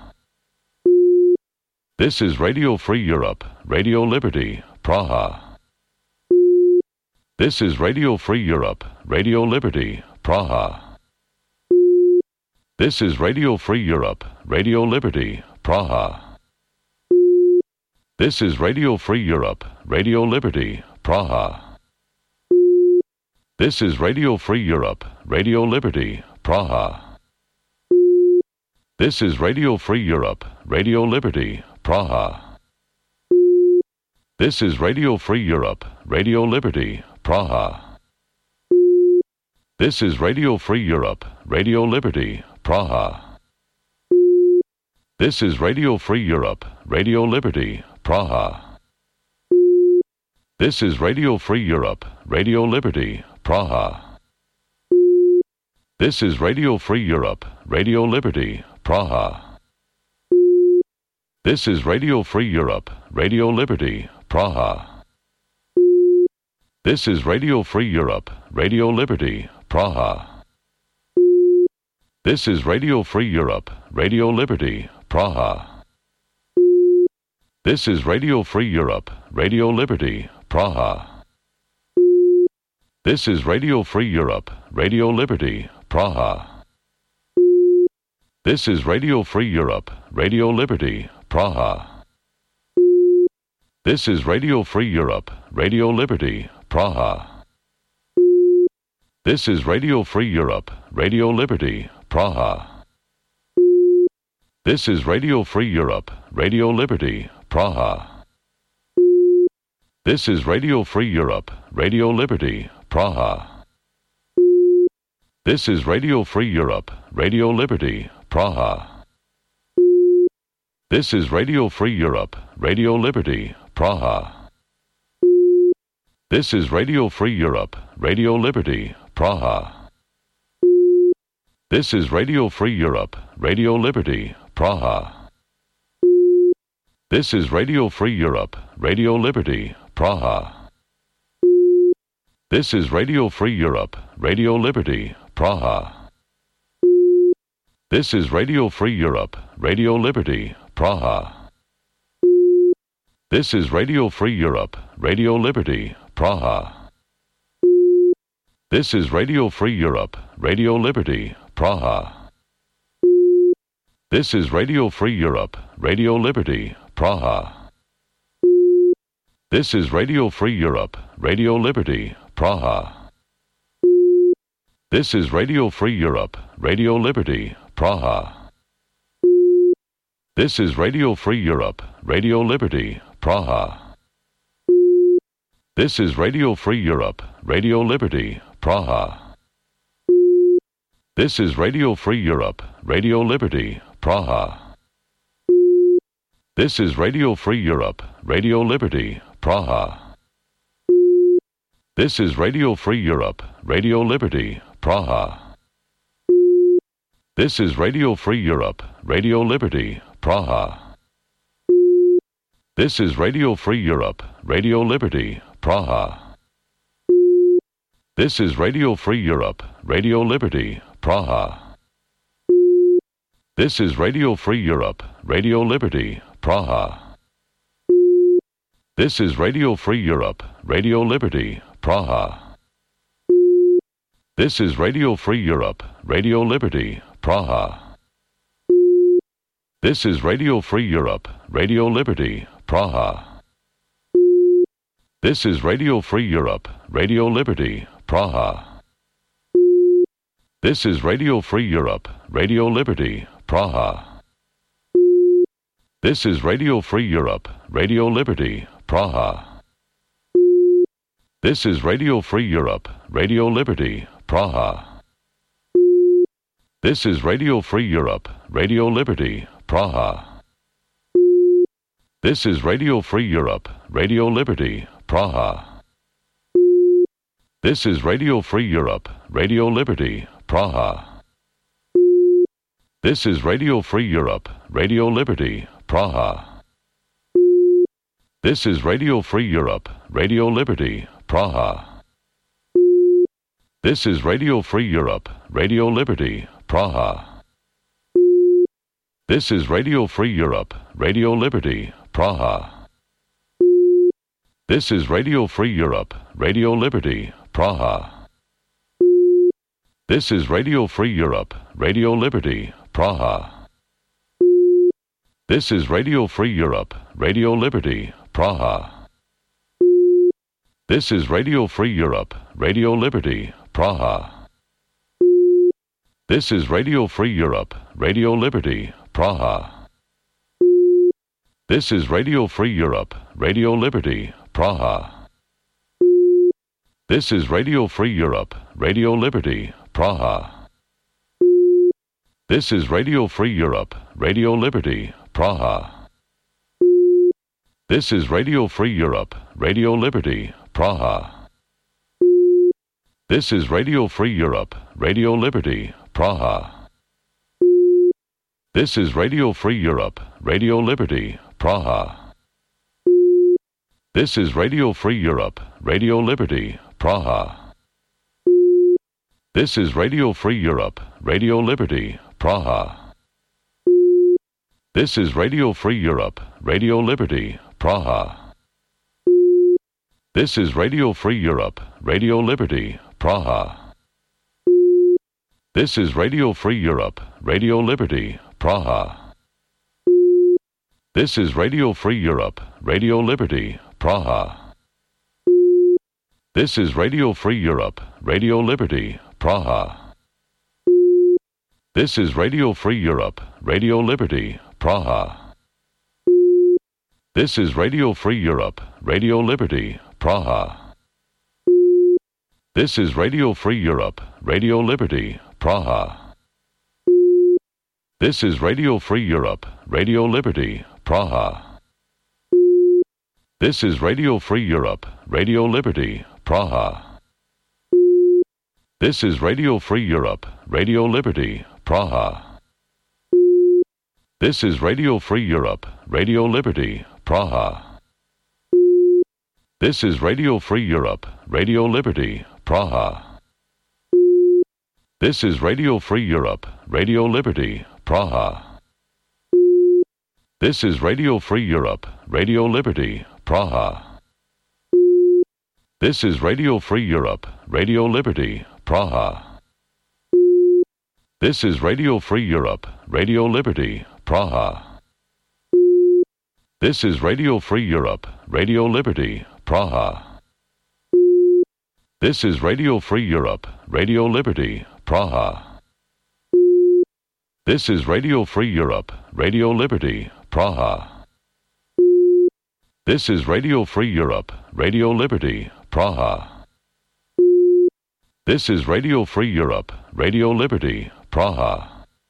[SPEAKER 1] This is Radio Free Europe, Radio Liberty, Praha. This is Radio Free Europe, Radio Liberty, Praha. This is Radio Free Europe, Radio Liberty, Praha. This is Radio Free Europe, Radio Liberty, Praha. This is Radio Free Europe, Radio Liberty, Praha. This is Radio Free Europe, Radio Liberty, Praha. This is Radio Free Europe, Radio Liberty, Praha. This is Radio Free Europe, Radio Liberty, Praha. This is Radio Free Europe, Radio Liberty, Praha. This is Radio Free Europe, Radio Liberty, Praha. This is Radio Free Europe, Radio Liberty, Praha. This is Radio Free Europe, Radio Liberty, Praha. This is Radio Free Europe, Radio Liberty, Praha. This is Radio Free Europe, Radio Liberty, Praha. This is Radio Free Europe, Radio Liberty, Praha. This is Radio Free Europe, Radio Liberty, Praha. This is Radio Free Europe, Radio Liberty, Praha. This is Radio Free Europe, Radio Liberty, Praha. This is Radio Free Europe, Radio Liberty, Praha. This is Radio Free Europe, Radio Liberty, Praha. This is Radio Free Europe, Radio Liberty, Praha. This is Radio Free Europe, Radio Liberty, Praha. This is Radio Free Europe, Radio Liberty, Praha. This is Radio Free Europe, Radio Liberty, Praha. This is Radio Free Europe, Radio Liberty, Praha. This is Radio Free Europe, Radio Liberty, Praha. This is Radio Free Europe, Radio Liberty, Praha. This is Radio Free Europe, Radio Liberty, Praha. This is Radio Free Europe, Radio Liberty, Praha. This is Radio Free Europe, Radio Liberty, Praha. This is Radio Free Europe, Radio Liberty, Praha. This is Radio Free Europe, Radio Liberty, Praha. This is Radio Free Europe, Radio Liberty, Praha. This is Radio Free Europe, Radio Liberty, Praha. This is Radio Free Europe, Radio Liberty, Praha. This is Radio Free Europe, Radio Liberty, Praha. This is Radio Free Europe, Radio Liberty, Praha. This is Radio Free Europe, Radio Liberty, Praha. This is Radio Free Europe, Radio Liberty, Praha. This is Radio Free Europe, Radio Liberty, Praha. This is Radio Free Europe, Radio Liberty, Praha. This is Radio Free Europe, Radio Liberty, Praha. This is Radio Free Europe, Radio Liberty, Praha. This is Radio Free Europe, Radio Liberty, Praha. This is Radio Free Europe, Radio Liberty, Praha. This is Radio Free Europe, Radio Liberty, Praha. This is Radio Free Europe, Radio Liberty, Praha. This is Radio Free Europe, Radio Liberty, Praha. This is Radio Free Europe, Radio Liberty, Praha. This is Radio Free Europe, Radio Liberty, Praha. This is Radio Free Europe, Radio Liberty, Praha. This is Radio Free Europe, Radio Liberty, Praha. This is Radio Free Europe, Radio Liberty, Praha. This is Radio Free Europe, Radio Liberty, Praha. This is Radio Free Europe, Radio Liberty, Praha. This is Radio Free Europe, Radio Liberty, Praha. This is Radio Free Europe, Radio Liberty, Praha. This is Radio Free Europe, Radio Liberty, Praha. This is Radio Free Europe, Radio Liberty, Praha. This is Radio Free Europe, Radio Liberty, Praha. This is Radio Free Europe, Radio Liberty, Praha. This is Radio Free Europe, Radio Liberty, Praha. This is Radio Free Europe, Radio Liberty, Praha. This is Radio Free Europe, Radio Liberty, Praha. This is Radio Free Europe, Radio Liberty, Praha. This is Radio Free Europe, Radio Liberty, Praha. This is Radio Free Europe, Radio Liberty, Praha. This is Radio Free Europe, Radio Liberty, Praha. This is Radio Free Europe, Radio Liberty, Praha. This is Radio Free Europe, Radio Liberty, Praha. This is Radio Free Europe, Radio Liberty, Praha. This is Radio Free Europe, Radio Liberty, Praha. This is Radio Free Europe, Radio Liberty, Praha. This is Radio Free Europe, Radio Liberty, Praha. This is Radio Free Europe, Radio Liberty, Praha. This is Radio Free Europe, Radio Liberty, Praha. This is Radio Free Europe, Radio Liberty, Praha. This is Radio Free Europe, Radio Liberty, Praha. This is Radio Free Europe, Radio Liberty, Praha. This is Radio Free Europe, Radio Liberty, Praha. This is Radio Free Europe, Radio Liberty, Praha. This is Radio Free Europe, Radio Liberty, Praha. This is Radio Free Europe, Radio Liberty, Praha. This is Radio Free Europe, Radio Liberty, Praha. This is Radio Free Europe, Radio Liberty, Praha. This is Radio Free Europe, Radio Liberty, Praha. This is Radio Free Europe, Radio Liberty, Praha. This is Radio Free Europe, Radio Liberty, Praha. This is Radio Free Europe, Radio Liberty, Praha. This is Radio Free Europe, Radio Liberty, Praha. This is Radio Free Europe, Radio Liberty, Praha.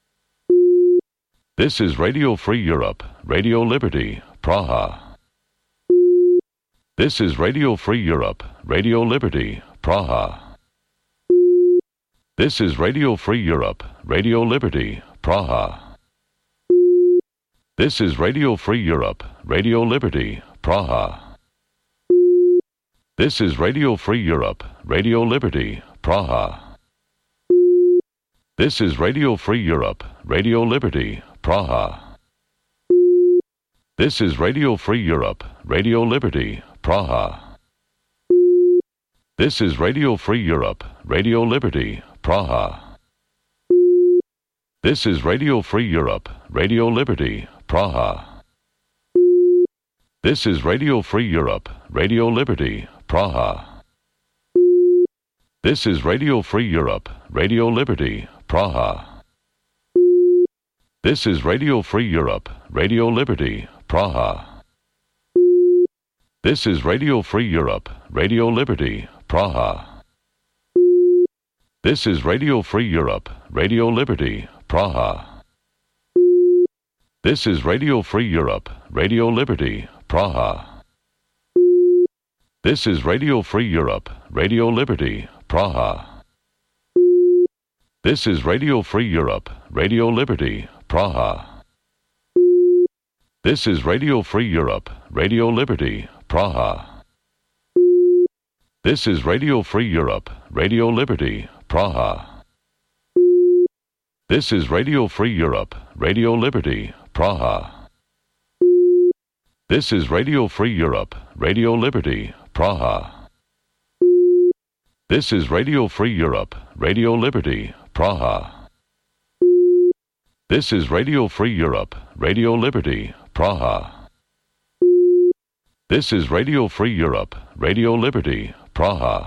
[SPEAKER 1] This is Radio Free Europe, Radio Liberty, Praha. This is Radio Free Europe, Radio Liberty, Praha. This is Radio Free Europe, Radio Liberty, Praha. This is Radio Free Europe, Radio Liberty, Praha. This is Radio Free Europe, Radio Liberty, Praha. This is Radio Free Europe, Radio Liberty, Praha. This is Radio Free Europe, Radio Liberty, Praha. This is Radio Free Europe, Radio Liberty, Praha. This is Radio Free Europe, Radio Liberty, Praha. This is Radio Free Europe, Radio Liberty, Praha. This is Radio Free Europe, Radio Liberty, Praha. This is Radio Free Europe, Radio Liberty, Praha. This is Radio Free Europe, Radio Liberty, Praha. This is Radio Free Europe, Radio Liberty, Praha. This is Radio Free Europe, Radio Liberty, Praha. This is Radio Free Europe, Radio Liberty, Praha. This is Radio Free Europe, Radio Liberty, Praha. This is Radio Free Europe, Radio Liberty, Praha. This is Radio Free Europe, Radio Liberty, Praha. This is Radio Free Europe, Radio Liberty, Praha. This is Radio Free Europe, Radio Liberty, Praha. This is Radio Free Europe, Radio Liberty, Praha. This is Radio Free Europe, Radio Liberty, Praha. This is Radio Free Europe, Radio Liberty, Praha.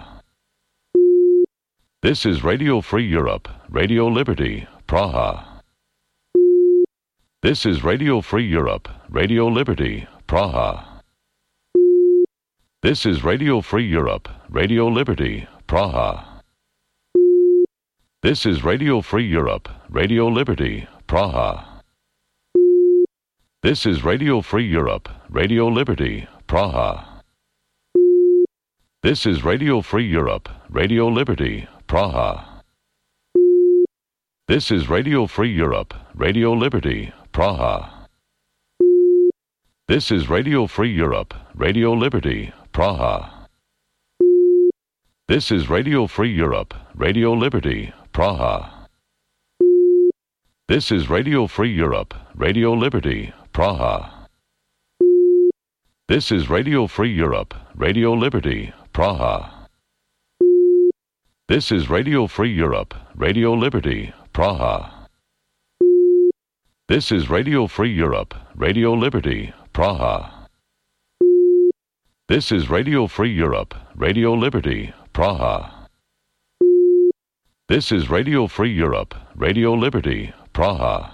[SPEAKER 1] This is Radio Free Europe, Radio Liberty, Praha. This is Radio Free Europe, Radio Liberty, Praha. This is Radio Free Europe, Radio Liberty, Praha. This is Radio Free Europe, Radio Liberty, Praha. This is Radio Free Europe, Radio Liberty, Praha. This is Radio Free Europe, Radio Liberty, Praha. This is Radio Free Europe, Radio Liberty, Praha. This is Radio Free Europe, Radio Liberty, Praha. This is Radio Free Europe, Radio Liberty, Praha. This is Radio Free Europe, Radio Liberty, Praha. This is Radio Free Europe, Radio Liberty, Praha. This is Radio Free Europe, Radio Liberty, Praha. This is Radio Free Europe, Radio Liberty, Praha. This is Radio Free Europe, Radio Liberty, Praha. This is Radio Free Europe, Radio Liberty, Praha.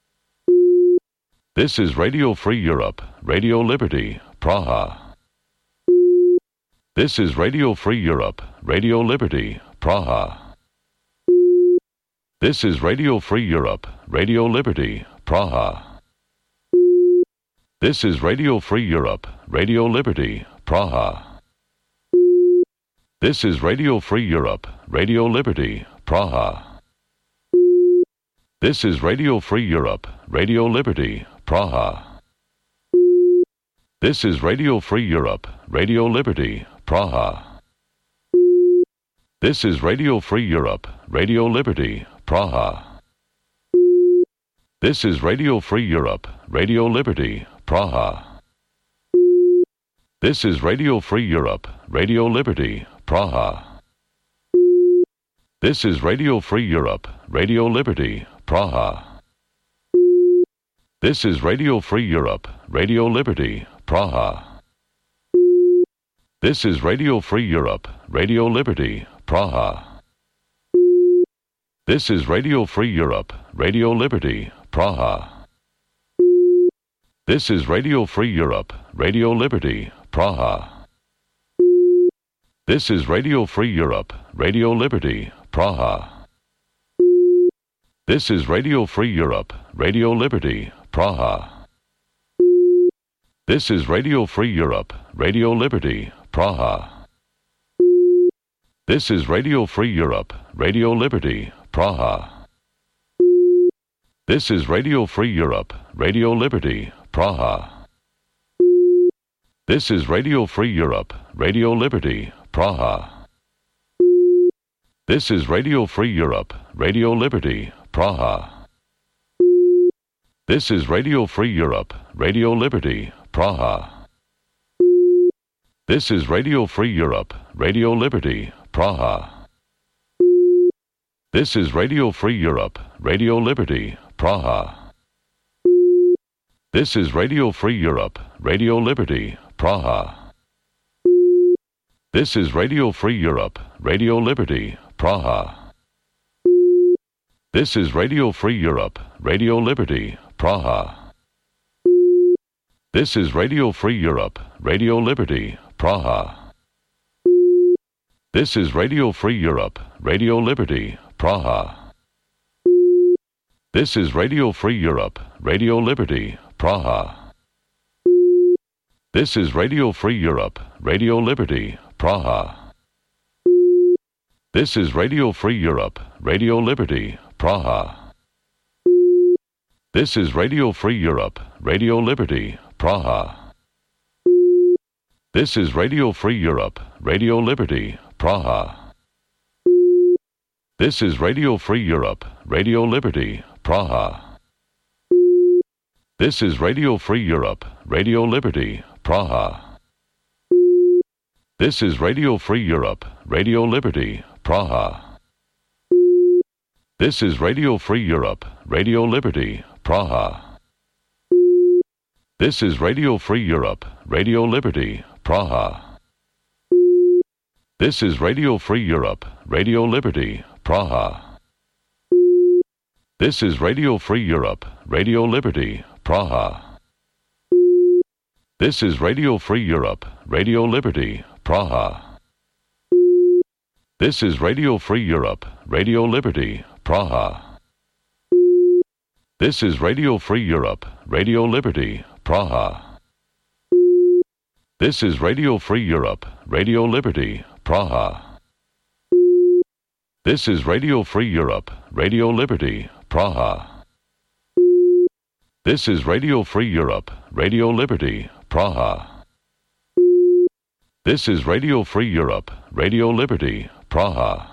[SPEAKER 1] This is Radio Free Europe, Radio Liberty, Praha. This is Radio Free Europe, Radio Liberty, Praha. This is Radio Free Europe, Radio Liberty, Praha. This is Radio Free Europe, Radio Liberty, Praha. This is Radio Free Europe, Radio Liberty, Praha. This is Radio Free Europe, Radio Liberty, Praha. This is Radio Free Europe, Radio Liberty, Praha. This is Radio Free Europe, Radio Liberty, Praha. This is Radio Free Europe, Radio Liberty, Praha. This is Radio Free Europe, Radio Liberty, Praha. This is Radio Free Europe, Radio Liberty, Praha. This is Radio Free Europe, Radio Liberty, Praha. This is Radio Free Europe, Radio Liberty, Praha. This is Radio Free Europe, Radio Liberty, Praha. This is Radio Free Europe, Radio Liberty, Praha. This is Radio Free Europe, Radio Liberty, Praha. This is Radio Free Europe, Radio Liberty, Praha. This is Radio Free Europe, Radio Liberty, Praha. This is Radio Free Europe, Radio Liberty, Praha. This is Radio Free Europe, Radio Liberty, Praha. This is Radio Free Europe, Radio Liberty, Praha. This is Radio Free Europe, Radio Liberty, Praha. This is Radio Free Europe, Radio Liberty, Praha. This is Radio Free Europe, Radio Liberty, Praha. This is Radio Free Europe, Radio Liberty, Praha. This is Radio Free Europe, Radio Liberty, Praha. This is Radio Free Europe, Radio Liberty, Praha. This is Radio Free Europe, Radio Liberty, Praha. This is Radio Free Europe, Radio Liberty, Praha. This is Radio Free Europe, Radio Liberty, Praha. This is Radio Free Europe, Radio Liberty, Praha. This is Radio Free Europe, Radio Liberty, Praha. This is Radio Free Europe, Radio Liberty, Praha. This is Radio Free Europe, Radio Liberty, Praha. This is Radio Free Europe, Radio Liberty, Praha. This is Radio Free Europe, Radio Liberty, Praha. This is Radio Free Europe, Radio Liberty, Praha. This is Radio Free Europe, Radio Liberty, Praha. This is Radio Free Europe, Radio Liberty, Praha. This is Radio Free Europe, Radio Liberty, Praha. This is Radio Free Europe, Radio Liberty, Praha. This is Radio Free Europe, Radio Liberty, Praha. This is Radio Free Europe, Radio Liberty, Praha. This is Radio Free Europe, Radio Liberty, Praha. This is Radio Free Europe, Radio Liberty, Praha. This is Radio Free Europe, Radio Liberty, Praha. This is Radio Free Europe, Radio Liberty, Praha. This is Radio Free Europe, Radio Liberty, Praha. This is Radio Free Europe, Radio Liberty, Praha.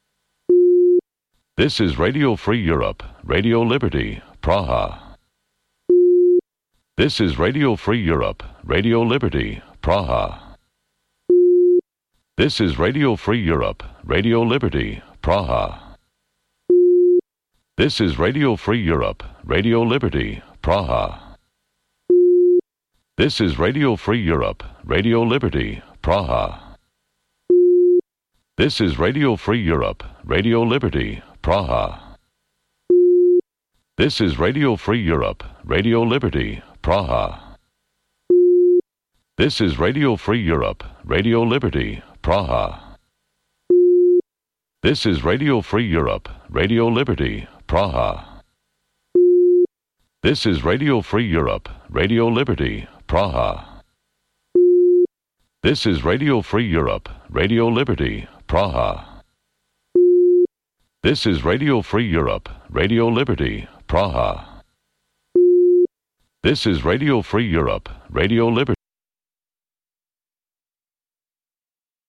[SPEAKER 1] This is Radio Free Europe, Radio Liberty, Praha. This is Radio Free Europe, Radio Liberty, Praha. This is Radio Free Europe, Radio Liberty, Praha. This is Radio Free Europe, Radio Liberty, Praha. This is Radio Free Europe, Radio Liberty, Praha. This is Radio Free Europe, Radio Liberty, Praha. This is Radio Free Europe, Radio Liberty, Praha. This is Radio Free Europe, Radio Liberty, Praha. This is Radio Free Europe, Radio Liberty, Praha. This is Radio Free Europe, Radio Liberty, Praha. This is Radio Free Europe, Radio Liberty, Praha. This is Radio Free Europe, Radio Liberty, Praha. This is Radio Free Europe, Radio Liberty.